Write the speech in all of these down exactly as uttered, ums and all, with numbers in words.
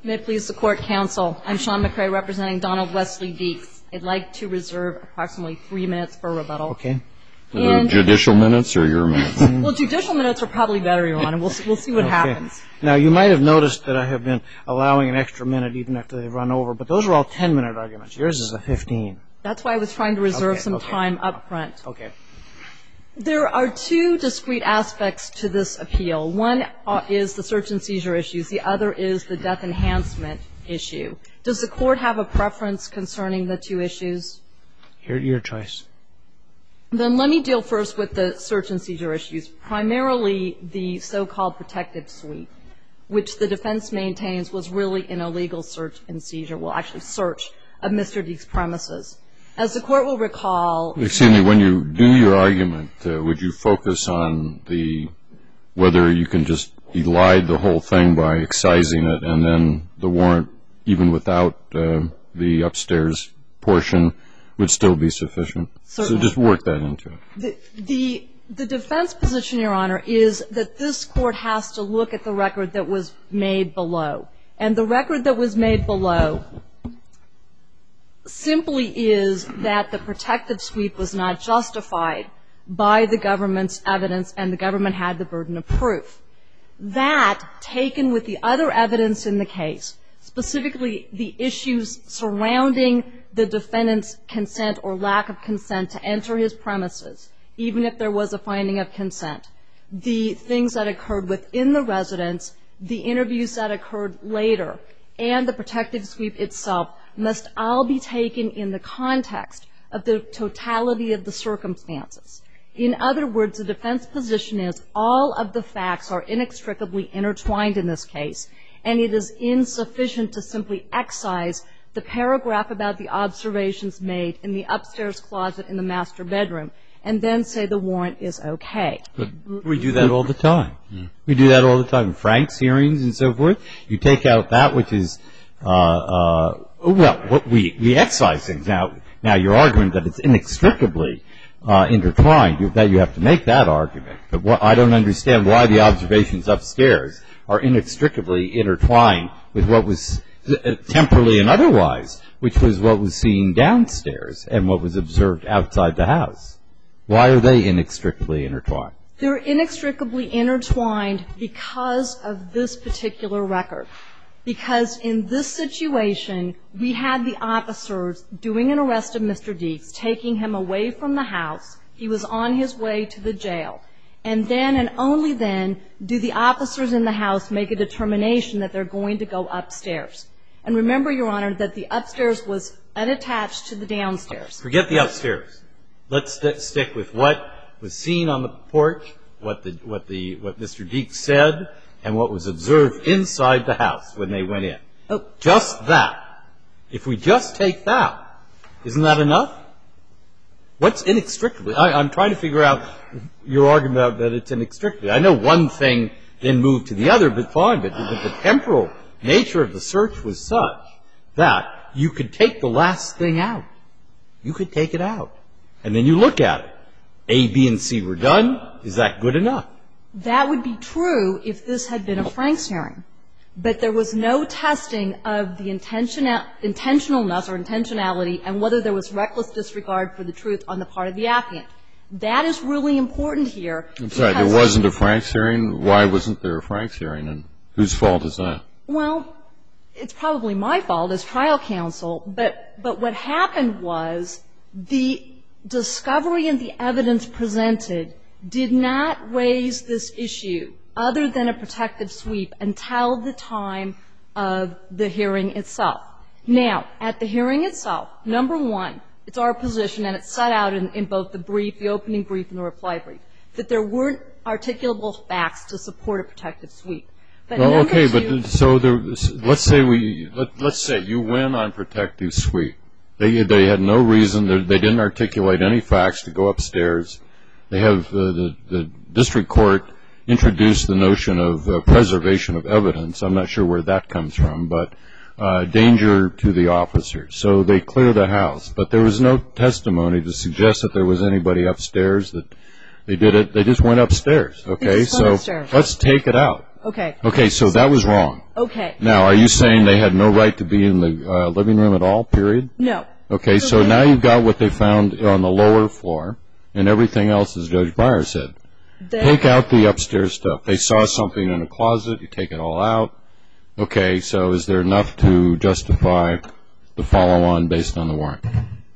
May it please the Court, Counsel. I'm Sean McRae representing Donald Wesley Deeks. I'd like to reserve approximately three minutes for rebuttal. Okay. And judicial minutes or your minutes? Well, judicial minutes are probably better, Your Honor. We'll, we'll see what okay. happens. Now, you might have noticed that I have been allowing an extra minute even after they've run over, but those are all ten-minute arguments. Yours is a fifteen. That's why I was trying to reserve okay, some okay. time up front. Okay. There are two discrete aspects to this appeal. One uh, is the search and seizure issues. The other is the death enhancement issue. Does the Court have a preference concerning the two issues? Your, your choice. Then let me deal first with the search and seizure issues, primarily the so-called protective sweep, which the defense maintains was really an illegal search and seizure, well, actually search of Mister Deeks' premises. As the Court will recall... Excuse me, when you do your argument, uh, would you focus on the whether you can just elide the whole thing by excising it and then the warrant, even without uh, the upstairs portion, would still be sufficient? Certainly. So just work that into it. The, the, the defense position, Your Honor, is that this Court has to look at the record that was made below. And the record that was made below simply is that the protective sweep was not justified by the government's evidence and the government had the burden of proof. That, taken with the other evidence in the case, specifically the issues surrounding the defendant's consent or lack of consent to enter his premises, even if there was a finding of consent, the things that occurred within the residence, the interviews that occurred later, and the protective sweep itself must all be taken in the context of the totality of the circumstances. In other words, the defense position is all of the facts are inextricably intertwined in this case, and it is insufficient to simply excise the paragraph about the observations made in the upstairs closet in the master bedroom and then say the warrant is okay. But we do that all the time. Yeah. We do that all the time in Frank's hearings and so forth. You take out that which is, uh, uh, well, what we, we excise things. Now, now your argument that it's inextricably uh, intertwined, you, that you have to make that argument. But what, I don't understand why the observations upstairs are inextricably intertwined with what was uh, temporally and otherwise, which was what was seen downstairs and what was observed outside the house. Why are they inextricably intertwined? They're inextricably intertwined because of this particular record. Because in this situation, we had the officers doing an arrest of Mister Deeks, taking him away from the house. He was on his way to the jail. And then and only then do the officers in the house make a determination that they're going to go upstairs. And remember, Your Honor, that the upstairs was unattached to the downstairs. Forget the upstairs. Let's st- stick with what was seen on the porch, what the what the what Mister Deeks said, and what was observed inside the house when they went in. Oh. Just that. If we just take that, isn't that enough? What's inextricably? I, I'm trying to figure out your argument about that it's inextricably. I know one thing then moved to the other, but fine. But, but the temporal nature of the search was such that you could take the last thing out. You could take it out. And then you look at it. A, B, and C were done. Is that good enough? That would be true if this had been a Franks hearing. But there was no testing of the intentional, intentionalness or intentionality and whether there was reckless disregard for the truth on the part of the applicant. That is really important here. I'm sorry, there wasn't a Franks hearing? Why wasn't there a Franks hearing? And whose fault is that? Well, it's probably my fault as trial counsel. But, but what happened was the discovery and the evidence presented did not raise this issue other than a protective sweep until the time of the hearing itself. Now, at the hearing itself, number one, it's our position, and it's set out in, in both the brief, the opening brief, and the reply brief, that there weren't articulable facts to support a protective sweep. But well, number okay, two, but so there, let's say we let, let's say you win on protective sweep. They they had no reason. They didn't articulate any facts to go upstairs. They have uh, the the district court introduced the notion of uh, preservation of evidence. I'm not sure where that comes from, but uh, danger to the officers. So they clear the house, but there was no testimony to suggest that there was anybody upstairs. That they did it. They just went upstairs. Okay, They just went so upstairs. let's take it out. Okay. Okay, so that was wrong. Okay. Now, are you saying they had no right to be in the uh, living room at all, period? No. Okay, so now you've got what they found on the lower floor, and everything else, as Judge Breyer said. They, Take out the upstairs stuff. They saw something in a closet. You take it all out. Okay, so is there enough to justify the follow-on based on the warrant?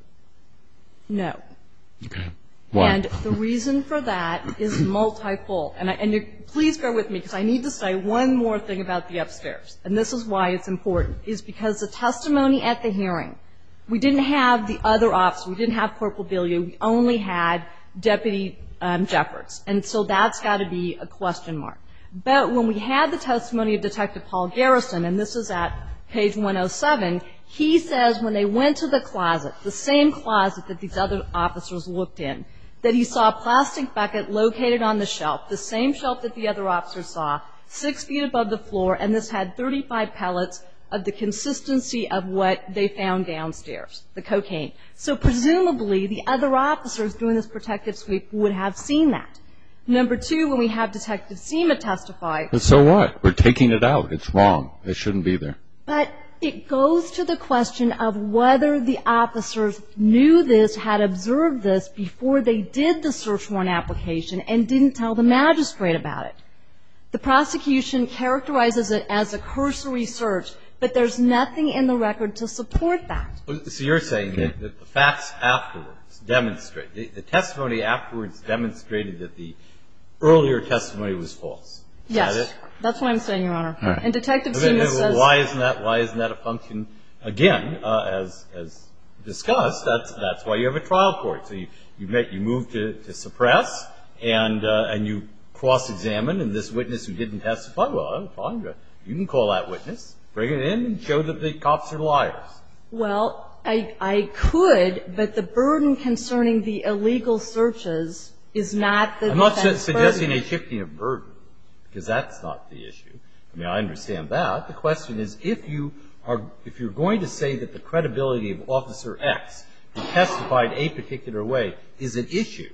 No. Okay. Why? And the reason for that is multifold. And, I, and you, please bear with me, because I need to say one more thing about the upstairs. And this is why it's important, is because the testimony at the hearing, we didn't have the other officer. We didn't have Corporal Billiou. We only had Deputy um, Jeffords. And so that's got to be a question mark. But when we had the testimony of Detective Paul Garrison, and this is at page one oh seven, he says when they went to the closet, the same closet that these other officers looked in, that he saw a plastic bucket located on the shelf, the same shelf that the other officers saw, six feet above the floor, and this had thirty-five pellets of the consistency of what they found downstairs, the cocaine. So presumably the other officers doing this protective sweep would have seen that. Number two, when we have Detective Seema testify. But so what? We're taking it out. It's wrong. It shouldn't be there. But it goes to the question of whether the officers knew this, had observed this before they did the search warrant application and didn't tell the magistrate about it. The prosecution characterizes it as a cursory search, but there's nothing in the record to support that. So you're saying that, that the facts afterwards demonstrate, the, the testimony afterwards demonstrated that the earlier testimony was false. Is Yes. that it? That's what I'm saying, Your Honor. All right. And Detective I mean, Seema says. why isn't that, why isn't that a function, again, uh, as, as discussed, that's, that's why you have a trial court. So you, you make, you move to, to suppress and, uh, and you cross-examine, and this witness who didn't testify, well, fine, you can call that witness, bring it in and show that the cops are liars. Well, I, I could, but the burden concerning the illegal searches is not the I'm not defense su- suggesting burden. a shifting of burden, because that's not the issue. I mean, I understand that. The question is, if you are, if you're going to say that the credibility of Officer X, who testified a particular way, is an issue,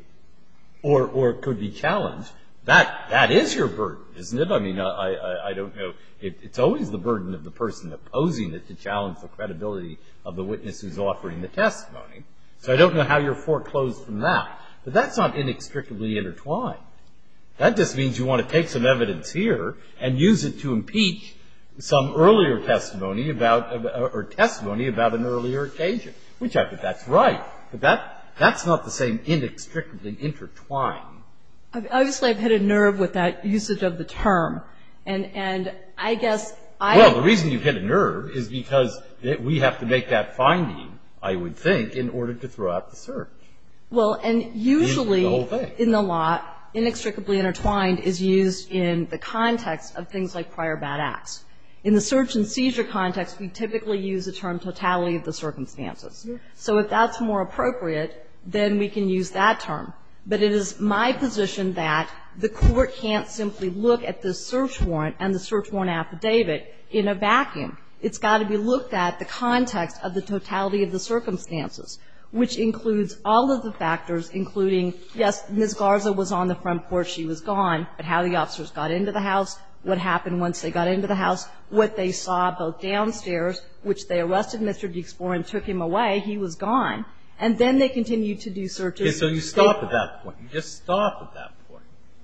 or, or could be challenged, that, that is your burden, isn't it? I mean, I, I, I don't know. It, it's always the burden of the person opposing it to challenge the credibility of the witness who's offering the testimony. So I don't know how you're foreclosed from that. But that's not inextricably intertwined. That just means you want to take some evidence here and use it to impeach some earlier testimony about, or testimony about an earlier occasion, which I think that's right. But that, that's not the same inextricably intertwined. Obviously, I've hit a nerve with that usage of the term. And, and I guess I. Well, the reason you've hit a nerve is because we have to make that finding, I would think, in order to throw out the search. Well, and usually The whole thing. in the law, inextricably intertwined is used in the context of things like prior bad acts. In the search and seizure context, we typically use the term totality of the circumstances. So if that's more appropriate, then we can use that term. But it is my position that the court can't simply look at the search warrant and the search warrant affidavit in a vacuum. It's got to be looked at the context of the totality of the circumstances, which includes all of the factors, including, yes, Miz Garza was on the front porch, she was gone, but how the officers got into the house, what happened once they got into the house, what they saw both downstairs, which they arrested Mister Deeks for and took him away, he was gone. And then they continued to do searches. Okay, so you stop at that point. You just stop at that point.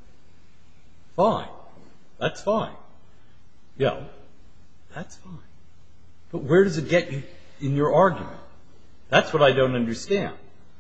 Fine. That's fine. Yeah, that's fine. But where does it get you in your argument? That's what I don't understand.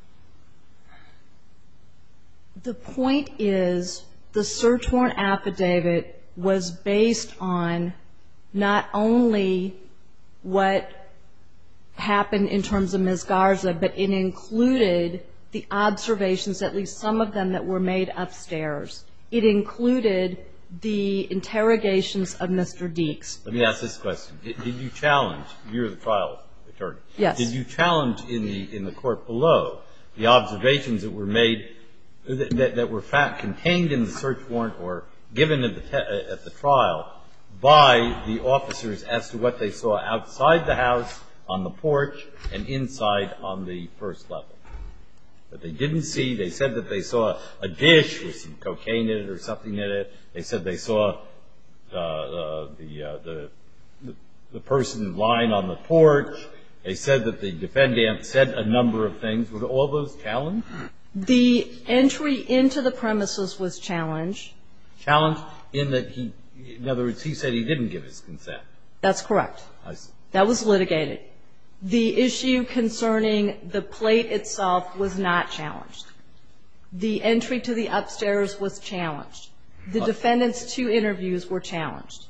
The point is the search warrant affidavit was based on not only what happened in terms of Miz Garza, but it included the observations, at least some of them that were made upstairs. It included the interrogations of Mister Deeks. Let me ask this question. Did, did you challenge, you're the trial attorney. Yes. Did you challenge in the, in the court below the observations that were made, that, that, that were fact, contained in the search warrant or given at the, te- at the trial by the officers as to what they saw outside the house, on the porch, and inside on the first level? But they didn't see, they said that they saw a dish with some cocaine in it or something in it. They said they saw uh, uh, the, uh, the the the person lying on the porch. They said that the defendant said a number of things. Were all those challenged? The entry into the premises was challenged. Challenged in that he, in other words, he said he didn't give his consent. That's correct. I see. That was litigated. The issue concerning the plate itself was not challenged. The entry to the upstairs was challenged. The defendant's two interviews were challenged.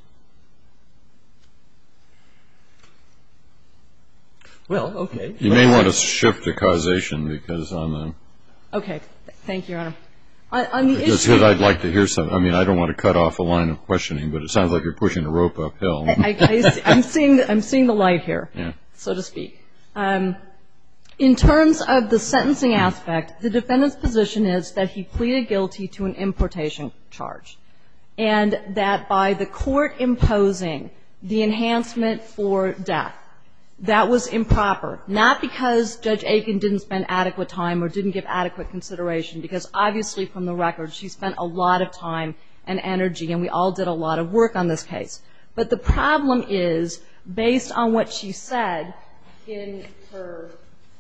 Well, okay. You may want to shift to causation because on the... Okay. Thank you, Your Honor. On, on the Because issue... I'd like to hear some. I mean, I don't want to cut off a line of questioning, but it sounds like you're pushing a rope uphill. I, I, I'm seeing I'm seeing the light here, yeah. so to speak. Um, in terms of the sentencing aspect, the defendant's position is that he pleaded guilty to an importation charge, and that by the court imposing the enhancement for death, that was improper, not because Judge Aiken didn't spend adequate time or didn't give adequate consideration, because obviously from the record she spent a lot of time and energy, and we all did a lot of work on this case. But the problem is, based on what she said in her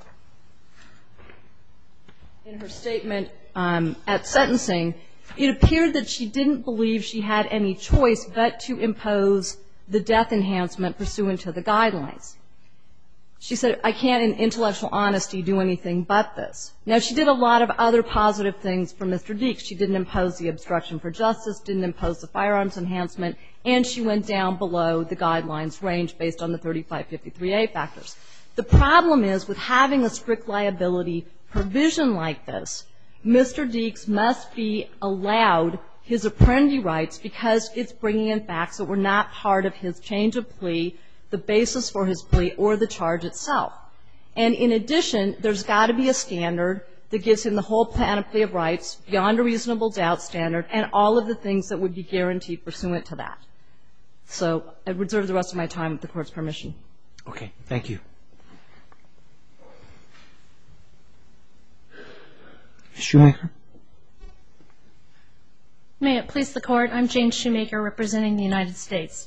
in her statement um, at sentencing, it appeared that she didn't believe she had any choice but to impose the death enhancement pursuant to the guidelines. She said, I can't in intellectual honesty do anything but this. Now, she did a lot of other positive things for Mister Deeks. She didn't impose the obstruction for justice, didn't impose the firearms enhancement, and she went down below the guidelines range based on the thirty-five fifty-three A factors. The problem is, with having a strict liability provision like this, Mister Deeks must be allowed his apprendi rights because it's bringing in facts that were not part of his change of plea, the basis for his plea, or the charge itself. And in addition, there's got to be a standard that gives him the whole panoply of rights, beyond a reasonable doubt standard, and all of the things that would be guaranteed pursuant to that. So I reserve the rest of my time with the Court's permission. Okay. Thank you. Shoemaker? May it please the Court, I'm Jane Shoemaker, representing the United States.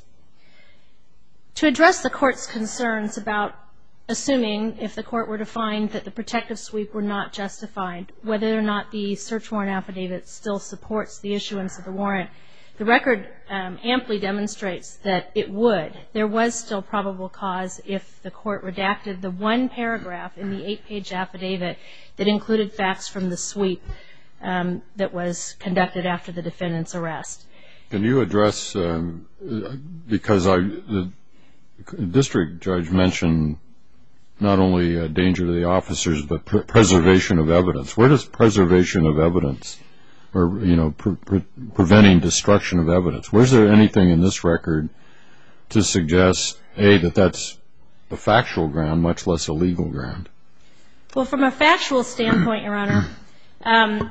To address the Court's concerns about assuming, if the Court were to find that the protective sweep were not justified, whether or not the search warrant affidavit still supports the issuance of the warrant, the record um, amply demonstrates that it would. There was still probable cause if the Court redacted the one paragraph in the eight-page affidavit that included facts from the sweep um, that was conducted after the defendant's arrest. Can you address, um, because I, the district judge mentioned not only uh, danger to the officers, but pr- preservation of evidence. Where does preservation of evidence, or, you know, pre- pre- preventing destruction of evidence, where's there anything in this record to suggest, A, that that's a factual ground, much less a legal ground? Well, from a factual standpoint, Your Honor, um,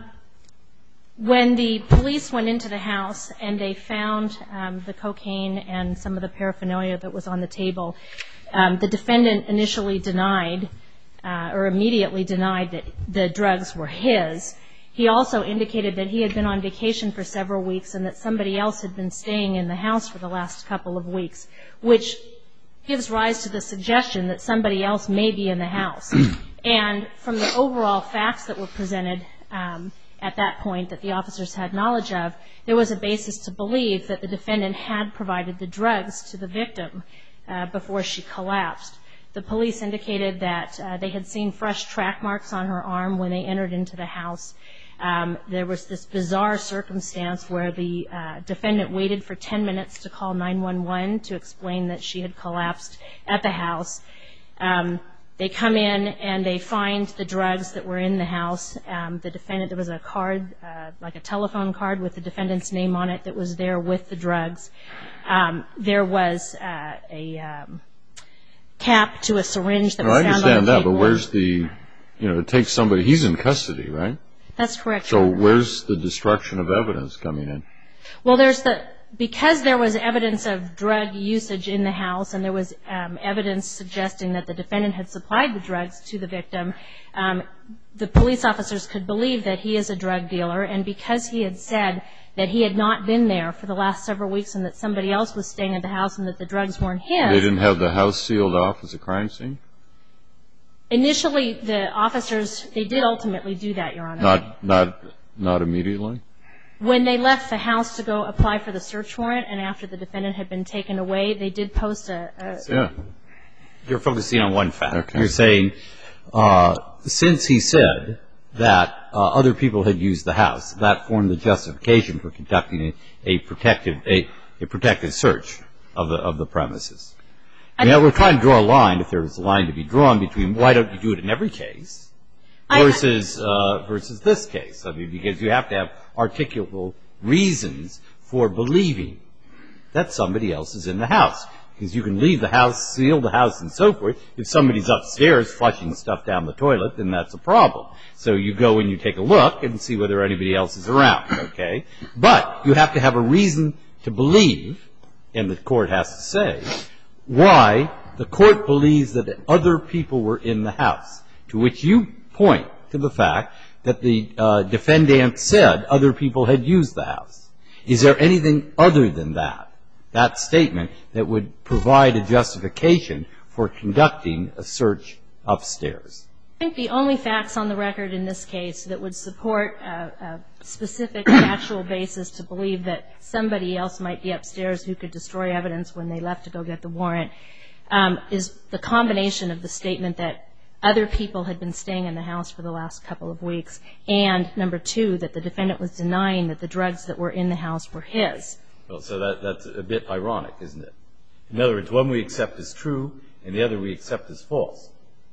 when the police went into the house and they found um, the cocaine and some of the paraphernalia that was on the table, um, the defendant initially denied uh, or immediately denied that the drugs were his. He also indicated that he had been on vacation for several weeks and that somebody else had been staying in the house for the last couple of weeks, which gives rise to the suggestion that somebody else may be in the house. And from the overall facts that were presented um, at that point that the officers had knowledge of, there was a basis to believe that the defendant had provided the drugs to the victim uh, before she collapsed. The police indicated that uh, they had seen fresh track marks on her arm when they entered into the house. Um, there was this bizarre circumstance where the uh, defendant waited for ten minutes to call nine one one to explain that she had collapsed at the house. Um, They come in and they find the drugs that were in the house. Um, the defendant, there was a card, uh, like a telephone card with the defendant's name on it that was there with the drugs. Um, there was uh, a um, cap to a syringe that was no, found on the table. I understand that, but where's the, you know, it takes somebody, he's in custody, right? That's correct. So where's the destruction of evidence coming in? Well, there's the because there was evidence of drug usage in the house and there was um, evidence suggesting that the defendant had supplied the drugs to the victim, um, the police officers could believe that he is a drug dealer, and because he had said that he had not been there for the last several weeks and that somebody else was staying at the house and that the drugs weren't his. They didn't have the house sealed off as a crime scene? Initially, the officers, they did ultimately do that, Your Honor. Not, not, not immediately? When they left the house to go apply for the search warrant and after the defendant had been taken away, they did post a... a Yeah. You're focusing on one fact. Okay. You're saying uh, since he said that uh, other people had used the house, that formed the justification for conducting a, a protective a, a protective search of the of the premises. I mean, we're trying to draw a line, if there was a line to be drawn, between why don't you do it in every case versus uh, versus this case. I mean, because you have to have articulable reasons for believing that somebody else is in the house. Because you can leave the house, seal the house, and so forth. If somebody's upstairs flushing stuff down the toilet, then that's a problem. So you go and you take a look and see whether anybody else is around, okay? But you have to have a reason to believe, and the court has to say, why the court believes that other people were in the house, to which you point to the fact that the uh, defendant said other people had used the house. Is there anything other than that? That statement that would provide a justification for conducting a search upstairs? I think the only facts on the record in this case that would support a, a specific factual basis to believe that somebody else might be upstairs who could destroy evidence when they left to go get the warrant um, is the combination of the statement that other people had been staying in the house for the last couple of weeks, and number two, that the defendant was denying that the drugs that were in the house were his. Well, so that, that's a bit ironic, isn't it? In other words, one we accept as true, and the other we accept as false.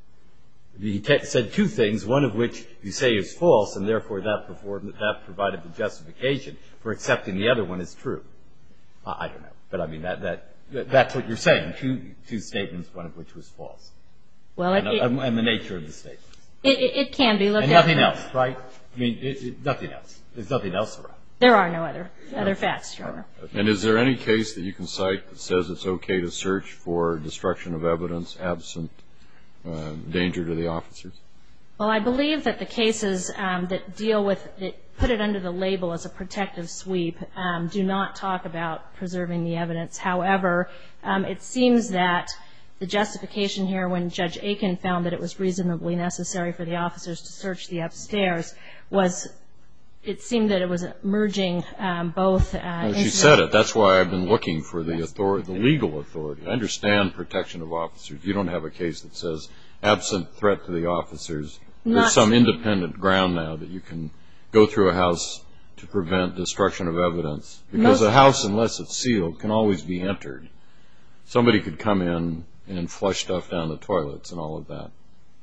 He te- said two things, one of which you say is false, and therefore that, performed, that provided the justification for accepting the other one as true. Uh, I don't know, but I mean, that, that, that's what you're saying, two, two statements, one of which was false. Well, and, it, it, and the nature of the statement. It, it, it can be looked and at. And nothing else, right? I mean, it, it, nothing else. There's nothing else around. There are no other other facts, Your Honor. And is there any case that you can cite that says it's okay to search for destruction of evidence absent uh, danger to the officers? Well, I believe that the cases um, that deal with that put it under the label as a protective sweep um, do not talk about preserving the evidence. However, um, it seems that the justification here, when Judge Aiken found that it was reasonably necessary for the officers to search the upstairs, was it seemed that it was merging um, both. Uh, no, she said it. That's why I've been looking for the authority, the legal authority. I understand protection of officers. You don't have a case that says absent threat to the officers. Not There's some independent ground now that you can go through a house to prevent destruction of evidence. Because a house, unless it's sealed, can always be entered. Somebody could come in and flush stuff down the toilets and all of that.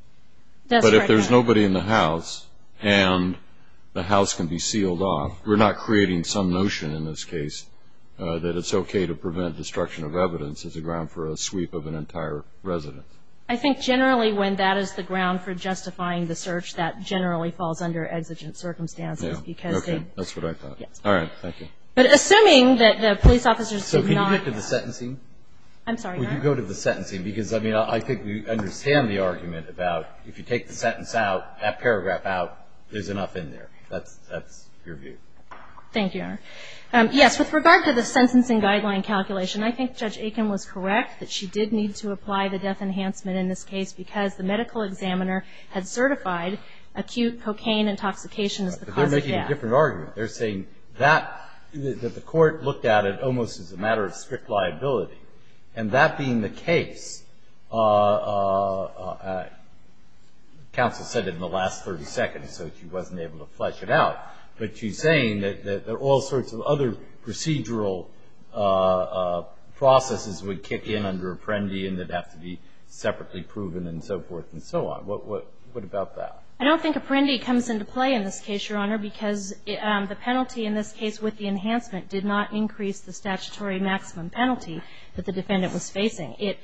That's but right, if there's Your Honor. nobody in the house and the house can be sealed off, we're not creating some notion in this case uh, that it's okay to prevent destruction of evidence as a ground for a sweep of an entire residence. I think generally when that is the ground for justifying the search, that generally falls under exigent circumstances. Yeah. Because okay. they, That's what I thought. Yes. All right. Thank you. But assuming that the police officers So did can not. you get to the sentencing? I'm sorry, Would Your you Honor? go to the sentencing? Because, I mean, I I think we understand the argument about if you take the sentence out, that paragraph out, there's enough in there. That's that's your view. Thank you, Your Honor. Um, yes, with regard to the sentencing guideline calculation, I think Judge Aiken was correct that she did need to apply the death enhancement in this case because the medical examiner had certified acute cocaine intoxication as the But cause they're of making a death. different argument. They're saying that that the court looked at it almost as a matter of strict liability. And that being the case, uh, uh, uh, counsel said it in the last thirty seconds, so she wasn't able to flesh it out. But she's saying that, that there are all sorts of other procedural uh, uh, processes would kick in under Apprendi and that have to be separately proven and so forth and so on. What what what about that? I don't think Apprendi comes into play in this case, Your Honor, because it, um, the penalty in this case with the enhancement did not increase the statutory maximum penalty that the defendant was facing. It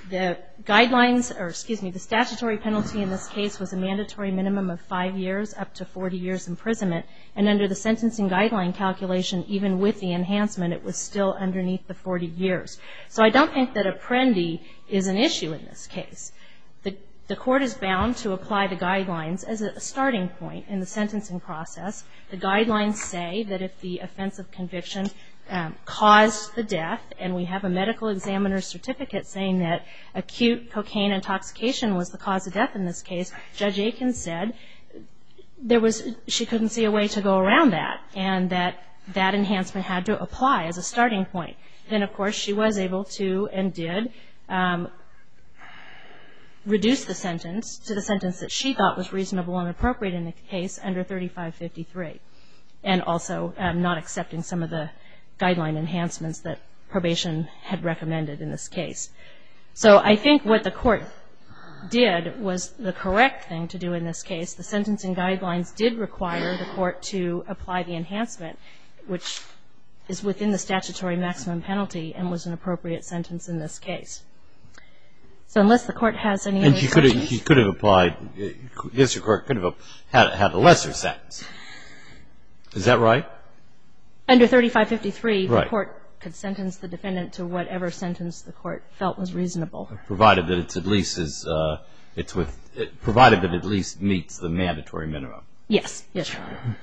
The guidelines, or excuse me, the statutory penalty in this case was a mandatory minimum of five years up to forty years imprisonment. And under the sentencing guideline calculation, even with the enhancement, it was still underneath the forty years. So I don't think that Apprendi is an issue in this case. The, the court is bound to apply the guidelines as a starting point in the sentencing process. The guidelines say that if the offense of conviction Um, caused the death, and we have a medical examiner's certificate saying that acute cocaine intoxication was the cause of death in this case, Judge Aiken said there was, she couldn't see a way to go around that, and that that enhancement had to apply as a starting point. Then, of course, she was able to and did um, reduce the sentence to the sentence that she thought was reasonable and appropriate in the case under thirty-five fifty-three, and also um, not accepting some of the guideline enhancements that probation had recommended in this case. So I think what the court did was the correct thing to do in this case. The sentencing guidelines did require the court to apply the enhancement, which is within the statutory maximum penalty and was an appropriate sentence in this case. So unless the court has any and other she questions. could have, she could have applied, the district court could have had, had a lesser sentence. Is that right? Under thirty-five fifty-three, Right. the court could sentence the defendant to whatever sentence the court felt was reasonable. Provided that it's at least as, uh, it's with, it, provided that it at least meets the mandatory minimum. Yes. Yes, Your Honor.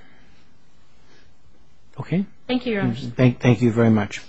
Okay. Thank you, Your Honor. Thank, thank you very much.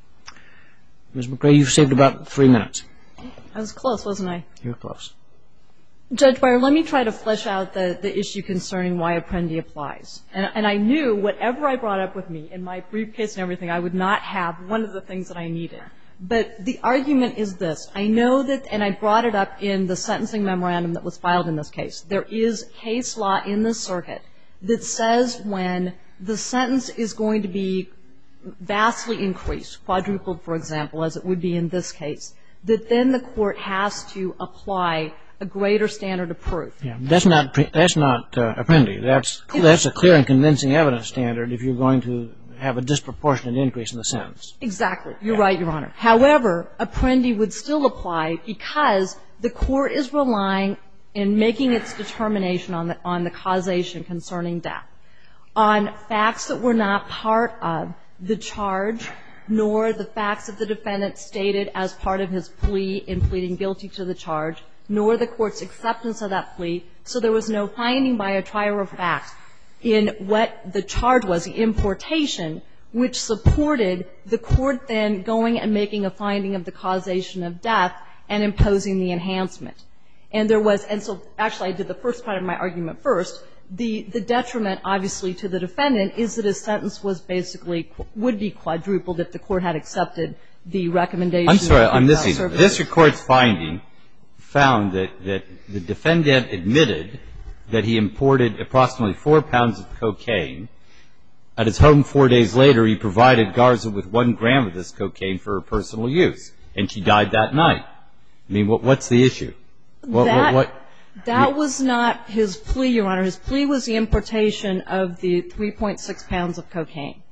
Miz McRae, you've saved about three minutes. I was close, wasn't I? You're close. Judge Breyer, let me try to flesh out the, the issue concerning why Apprendi applies. And, and I knew whatever I brought up with me in my briefcase and everything, I would not have one of the things that I needed. But the argument is this. I know that, and I brought it up in the sentencing memorandum that was filed in this case, there is case law in this circuit that says when the sentence is going to be vastly increased, quadrupled, for example, as it would be in this case, that then the court has to apply a greater standard of proof. Yeah, that's not that's not uh, Apprendi. That's that's a clear and convincing evidence standard if you're going to have a disproportionate increase in the sentence. Exactly. You're right, Your Honor. However, Apprendi would still apply because the court is relying in making its determination on the on the causation concerning death on facts that were not part of the charge, nor the facts that the defendant stated as part of his plea in pleading guilty to the charge, nor the court's acceptance of that plea. So there was no finding by a trier of fact in what the charge was, the importation, which supported the court then going and making a finding of the causation of death and imposing the enhancement. And there was, and so actually I did the first part of my argument first. The, the detriment, obviously, to the defendant is that his sentence was basically, would be quadrupled if the court had accepted the recommendation. I'm sorry, I'm of missing. services. The district court's finding found that, that the defendant admitted that he imported approximately four pounds of cocaine. At his home four days later, he provided Garza with one gram of this cocaine for her personal use, and she died that night. I mean, what, what's the issue? What, that, what, what, that was not his plea, Your Honor. His plea was the importation of the three point six pounds of cocaine.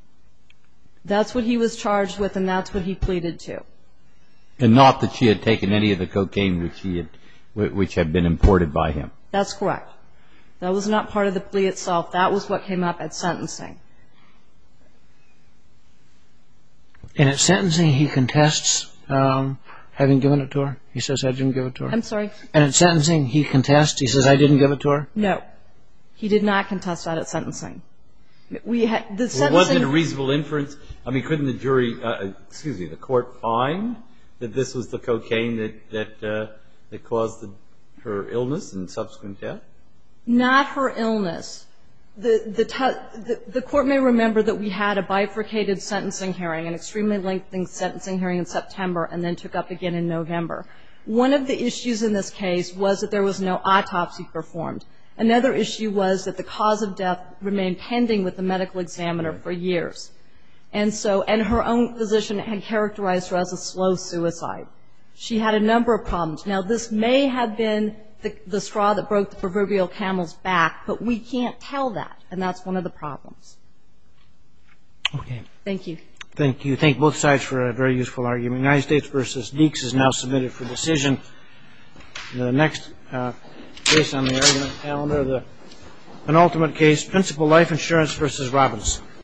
That's what he was charged with, and that's what he pleaded to. And not that she had taken any of the cocaine which he had, which had been imported by him. That's correct. That was not part of the plea itself. That was what came up at sentencing. And at sentencing, he contests um, having given it to her? He says, I didn't give it to her? I'm sorry? And at sentencing, he contests? He says, I didn't give it to her? No. He did not contest that at sentencing. We had the sentencing. Well, wasn't it a reasonable inference? I mean, couldn't the jury, uh, excuse me, the court find that this was the cocaine that that, uh, that caused the, her illness and subsequent death? Not her illness. The, the, the, the court may remember that we had a bifurcated sentencing hearing, an extremely lengthy sentencing hearing in September, and then took up again in November. One of the issues in this case was that there was no autopsy performed. Another issue was that the cause of death remained pending with the medical examiner for years. And so, and her own physician had characterized her as a slow suicide. She had a number of problems. Now, this may have been the, the straw that broke the proverbial camel's back, but we can't tell that, and that's one of the problems. Okay. Thank you. Thank you. Thank both sides for a very useful argument. United States versus Deeks is now submitted for decision. The next uh, case on the argument calendar, the penultimate case, Principal Life Insurance versus Robbins.